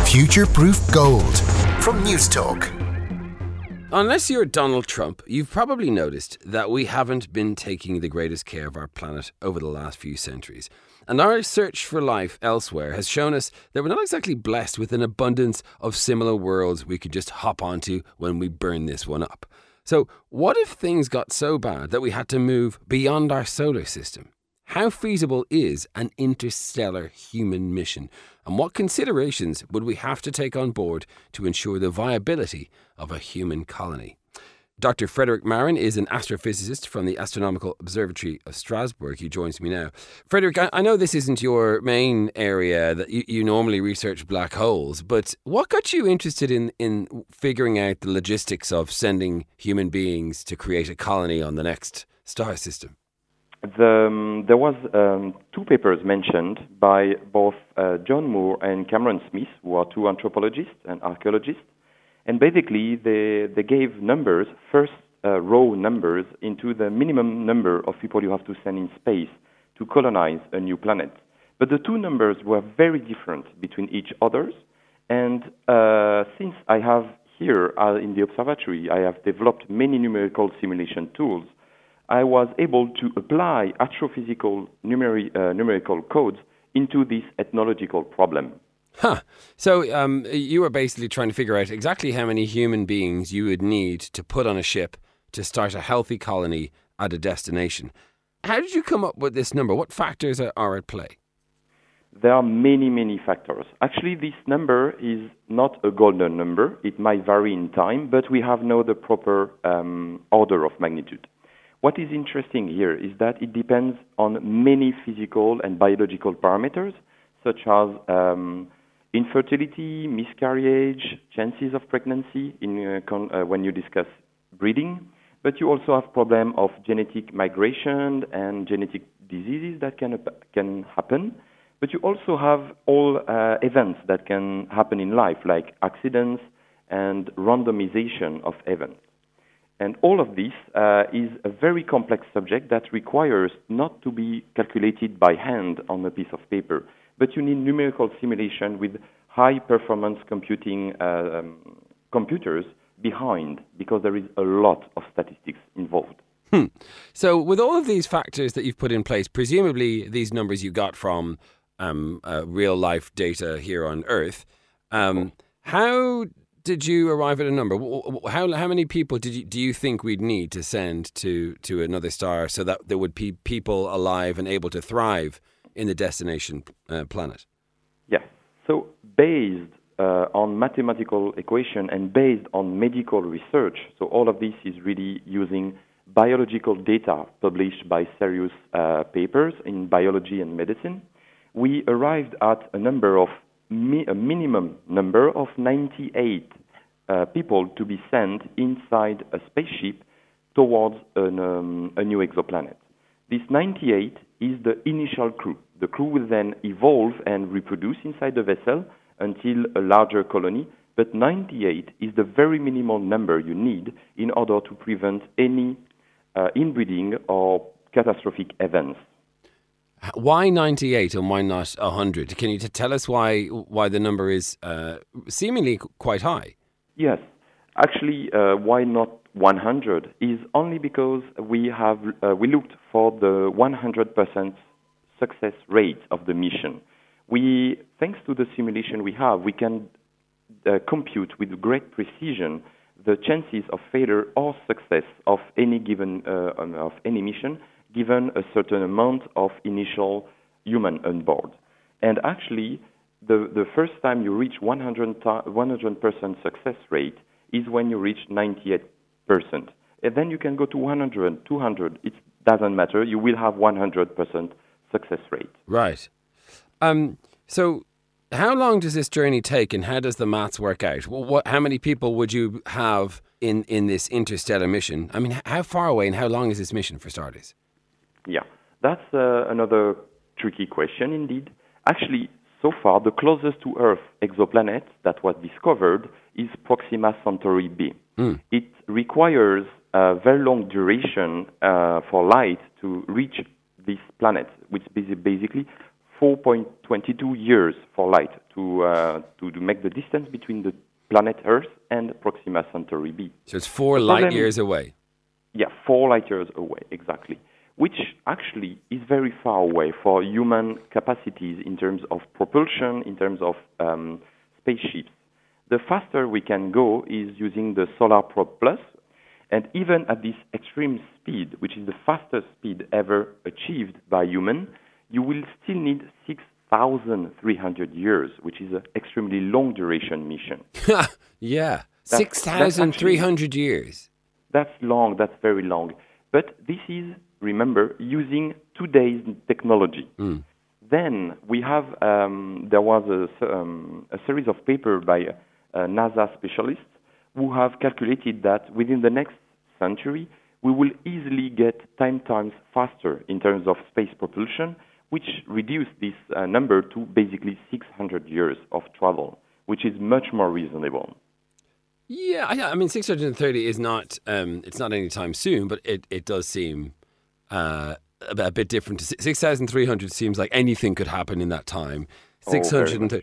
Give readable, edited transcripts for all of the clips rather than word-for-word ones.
Future-proof gold from Newstalk. Unless you're Donald Trump, you've probably noticed that we haven't been taking the greatest care of our planet over the last few centuries. And our search for life elsewhere has shown us that we're not exactly blessed with an abundance of similar worlds we could just hop onto when we burn this one up. So what if things got so bad that we had to move beyond our solar system? How feasible is an interstellar human mission? And what considerations would we have to take on board to ensure the viability of a human colony? Dr. Frederick Marin is an astrophysicist from the Astronomical Observatory of Strasbourg. He joins me now. Frederick, I know this isn't your main area, that you normally research black holes, but what got you interested in figuring out the logistics of sending human beings to create a colony on the next star system? There was two papers mentioned by both John Moore and Cameron Smith, who are two anthropologists and archaeologists. And basically, they gave numbers, first raw numbers, into the minimum number of people you have to send in space to colonize a new planet. But the two numbers were very different between each others. And since I have here in the observatory, I have developed many numerical simulation tools, I was able to apply astrophysical numerical codes into this ethnological problem. Huh. So you were basically trying to figure out exactly how many human beings you would need to put on a ship to start a healthy colony at a destination. How did you come up with this number? What factors are at play? There are many, many factors. Actually, this number is not a golden number. It might vary in time, but we have now the proper order of magnitude. What is interesting here is that it depends on many physical and biological parameters, such as infertility, miscarriage, chances of pregnancy when you discuss breeding. But you also have problem of genetic migration and genetic diseases that can happen. But you also have all events that can happen in life, like accidents and randomization of events. And all of this is a very complex subject that requires not to be calculated by hand on a piece of paper, but you need numerical simulation with high-performance computing computers behind, because there is a lot of statistics involved. So with all of these factors that you've put in place, presumably these numbers you got from real-life data here on Earth, how did you arrive at a number? How many people do you think we'd need to send to another star so that there would be people alive and able to thrive in the destination planet? Yes. So based on mathematical equation and based on medical research, so all of this is really using biological data published by serious papers in biology and medicine, we arrived at a number of a minimum number of 98 people to be sent inside a spaceship towards a new exoplanet. This 98 is the initial crew. The crew will then evolve and reproduce inside the vessel until a larger colony, but 98 is the very minimal number you need in order to prevent any inbreeding or catastrophic events. Why 98 and why not 100? Can you tell us why the number is seemingly quite high? Yes. Actually, why not 100 is only because we looked for the 100% success rate of the mission. Thanks to the simulation we have, we can compute with great precision the chances of failure or success of any given of any mission, given a certain amount of initial human on board. And actually, the first time you reach 100% success rate is when you reach 98%. And then you can go to 100, 200. It doesn't matter. You will have 100% success rate. Right. So how long does this journey take and how does the maths work out? How many people would you have in this interstellar mission? I mean, how far away and how long is this mission for starters? Yeah, that's another tricky question indeed. Actually, so far, the closest to Earth exoplanet that was discovered is Proxima Centauri b. It requires a very long duration for light to reach this planet, which is basically 4.22 years for light to make the distance between the planet Earth and Proxima Centauri B. So it's 4 light years away. Yeah, 4 light years away, exactly. Which actually is very far away for human capacities in terms of propulsion, in terms of spaceships. The faster we can go is using the Solar Probe Plus, and even at this extreme speed, which is the fastest speed ever achieved by human, you will still need 6,300 years, which is an extremely long duration mission. Yeah, 6,300 years. That's long, that's very long. But this is, remember, using today's technology. Then we have, there was a series of papers by NASA specialists who have calculated that within the next century, we will easily get 10 times faster in terms of space propulsion, which reduced this number to basically 600 years of travel, which is much more reasonable. Yeah, I mean, 630 is not, it's not anytime soon, but it does seem a bit different. 6,300 seems like anything could happen in that time. 630.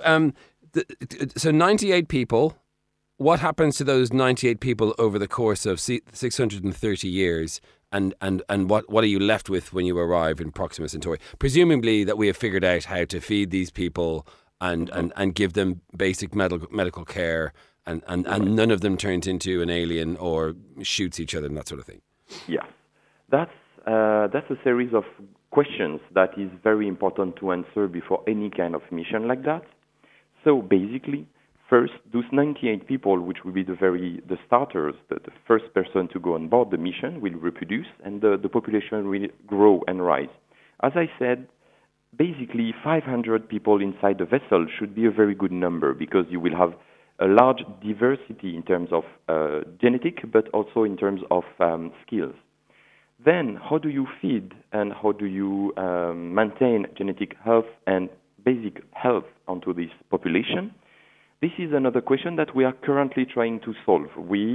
So 98 people. What happens to those 98 people over the course of 630 years? And what are you left with when you arrive in Proxima Centauri? Presumably that we have figured out how to feed these people and give them basic medical care, and none of them turns into an alien or shoots each other and that sort of thing. Yeah, that's a series of questions that is very important to answer before any kind of mission like that. So basically, first, those 98 people, which will be the starters, the first person to go on board the mission, will reproduce, and the population will grow and rise. As I said, basically 500 people inside the vessel should be a very good number, because you will have a large diversity in terms of genetic, but also in terms of skills. Then, how do you feed and how do you maintain genetic health and basic health onto this population? This is another question that we are currently trying to solve.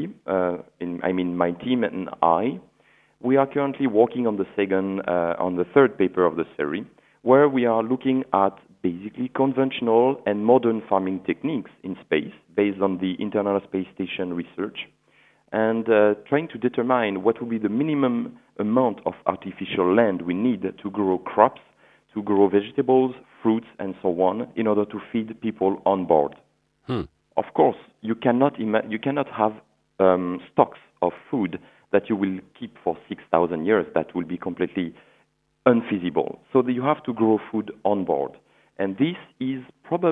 My team and I, we are currently working on the third paper of the series, where we are looking at basically conventional and modern farming techniques in space based on the International Space Station research, and trying to determine what will be the minimum amount of artificial land we need to grow crops, to grow vegetables, fruits, and so on, in order to feed people on board. Of course, you cannot have stocks of food that you will keep for 6,000 years. That will be completely unfeasible. So you have to grow food on board, and this is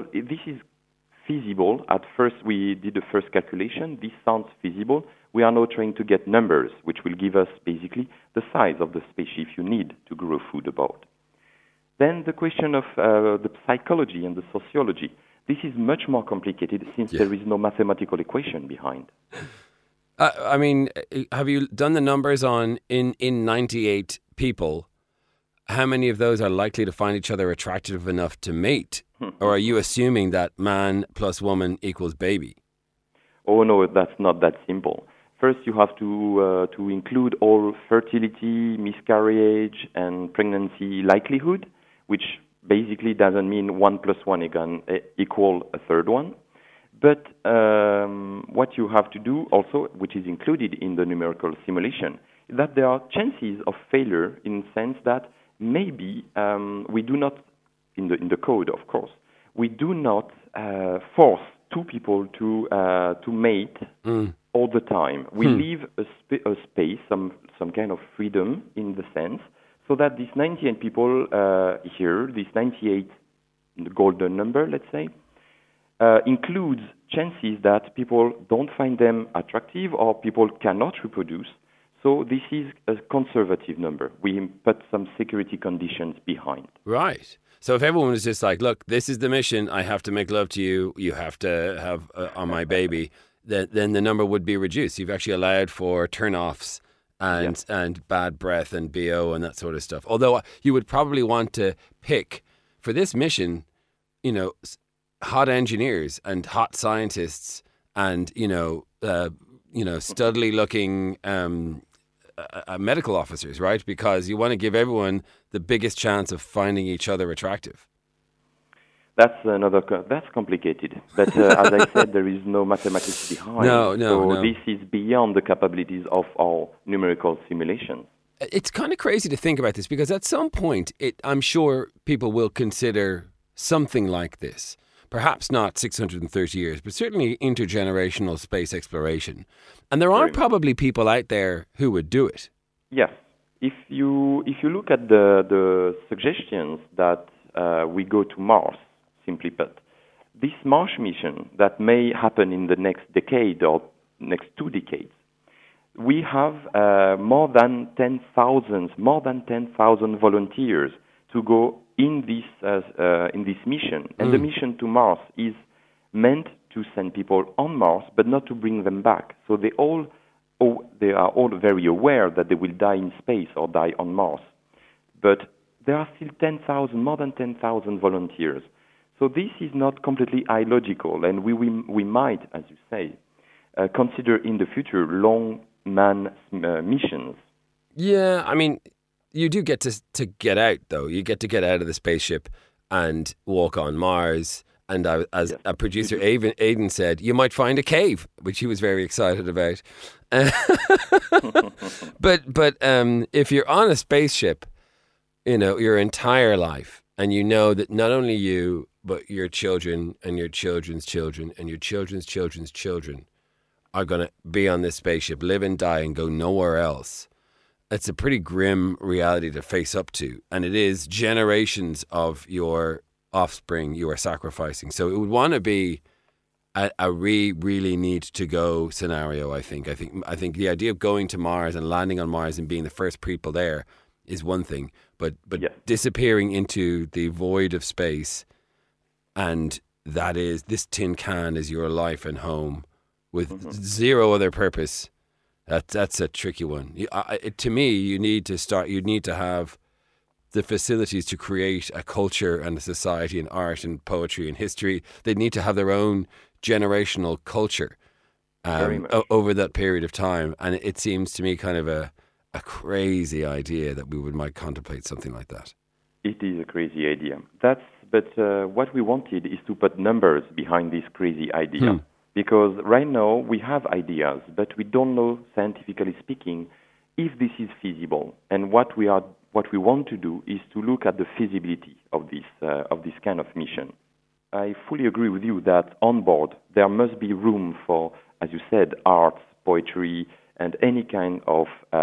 feasible. At first, we did the first calculation. This sounds feasible. We are now trying to get numbers, which will give us basically the size of the spaceship you need to grow food aboard. Then the question of the psychology and the sociology. This is much more complicated since there is no mathematical equation behind. I mean, have you done the numbers on in 98 people, how many of those are likely to find each other attractive enough to mate? Or are you assuming that man plus woman equals baby? Oh, no, that's not that simple. First, you have to include all fertility, miscarriage, and pregnancy likelihood, which basically doesn't mean 1 + 1 equal a third one. But what you have to do also, which is included in the numerical simulation, is that there are chances of failure in the sense that maybe we do not, in the code, of course, we do not force two people to mate all the time. We leave a space, some kind of freedom in the sense, so that these 98 people here, this 98, the golden number, let's say, includes chances that people don't find them attractive or people cannot reproduce. So this is a conservative number. We put some security conditions behind. Right. So if everyone was just like, look, this is the mission, I have to make love to you, you have to have on my baby, then the number would be reduced. You've actually allowed for turn-offs and bad breath and BO and that sort of stuff. Although you would probably want to pick, for this mission, hot engineers and hot scientists and, studly looking medical officers, right? Because you want to give everyone the biggest chance of finding each other attractive. That's complicated. But as I said, there is no mathematics behind. So this is beyond the capabilities of our numerical simulations. It's kind of crazy to think about this because at some point, I'm sure people will consider something like this. Perhaps not 630 years, but certainly intergenerational space exploration. And there are probably people out there who would do it. Yes. If you look at the suggestions that we go to Mars, simply put, this Mars mission that may happen in the next decade or next 2 decades, we have more than 10,000 volunteers to go in this mission. And the mission to Mars is meant to send people on Mars, but not to bring them back. So they are all very aware that they will die in space or die on Mars. But there are still more than 10,000 volunteers. So this is not completely illogical, and we might, as you say, consider in the future long manned missions. Yeah, I mean, you do get to get out, though. You get to get out of the spaceship and walk on Mars. And as a producer, Aidan said, you might find a cave, which he was very excited about. But if you're on a spaceship, your entire life, and you know that not only you, but your children and your children's children and your children's children's children are going to be on this spaceship, live and die and go nowhere else. It's a pretty grim reality to face up to. And it is generations of your offspring you are sacrificing. So it would want to be a really need to go scenario, I think. I think the idea of going to Mars and landing on Mars and being the first people there is one thing. But disappearing into the void of space, and that is, this tin can is your life and home with zero other purpose. That's a tricky one. To me, you'd need to have the facilities to create a culture and a society and art and poetry and history. They'd need to have their own generational culture over that period of time. And it seems to me kind of a crazy idea that we might contemplate something like that. It is a crazy idea. But what we wanted is to put numbers behind this crazy idea. Because right now we have ideas, but we don't know, scientifically speaking, if this is feasible. And what we want to do is to look at the feasibility of this kind of mission. I fully agree with you that on board there must be room for, as you said, arts, poetry, and any kind of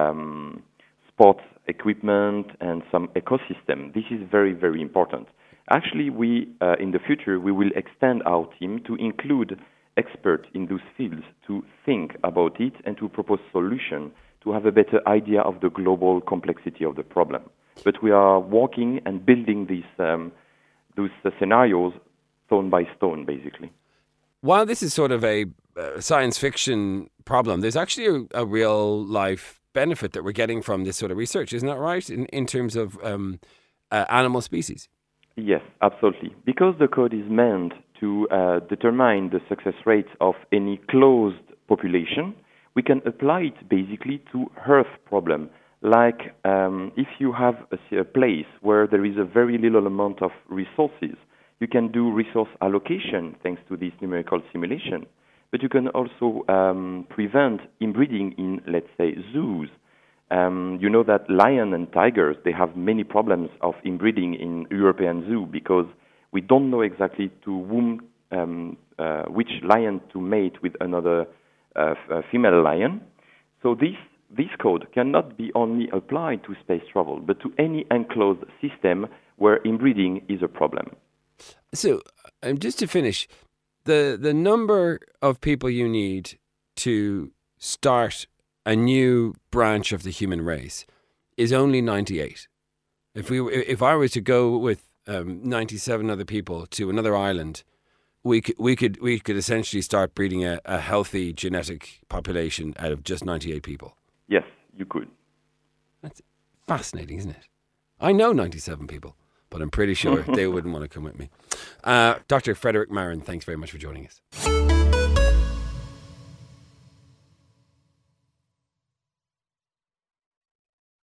sports equipment and some ecosystem. This is very, very important. Actually, in the future, we will extend our team to include experts in those fields to think about it and to propose solutions to have a better idea of the global complexity of the problem. But we are working and building those scenarios stone by stone, basically. While this is sort of a science fiction problem, there's actually a real life benefit that we're getting from this sort of research, isn't that right, in terms of animal species? Yes, absolutely. Because the code is meant to determine the success rate of any closed population, we can apply it basically to Earth problem. Like if you have a place where there is a very little amount of resources, you can do resource allocation thanks to this numerical simulation. But you can also prevent inbreeding in, let's say, zoos. You know that lions and tigers, they have many problems of inbreeding in European zoo because we don't know exactly to whom, which lion to mate with another female lion. So this code cannot be only applied to space travel, but to any enclosed system where inbreeding is a problem. So, just to finish, the number of people you need to start a new branch of the human race is only 98. If I was to go with 97 other people to another island, we could essentially start breeding a healthy genetic population out of just 98 people. Yes, you could. That's fascinating, isn't it? I know 97 people, but I'm pretty sure they wouldn't want to come with me. Dr. Frederick Marin, thanks very much for joining us.